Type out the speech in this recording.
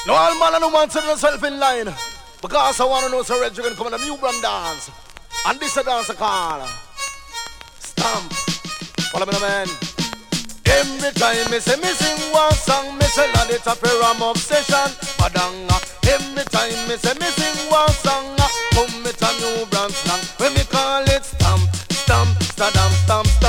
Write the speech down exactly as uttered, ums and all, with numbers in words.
No all man and woman set themselves in line. Because I want to know so Red Dragon come on a new brand dance. And this a dance I call Stamp. Follow me, no man. Every time me say me sing one song, me say Lord it's a param obsession. Padanga. Every time me say me sing one song, come with a new brand slang. When me call it Stamp, Stamp, Stamp, Stamp, Stamp.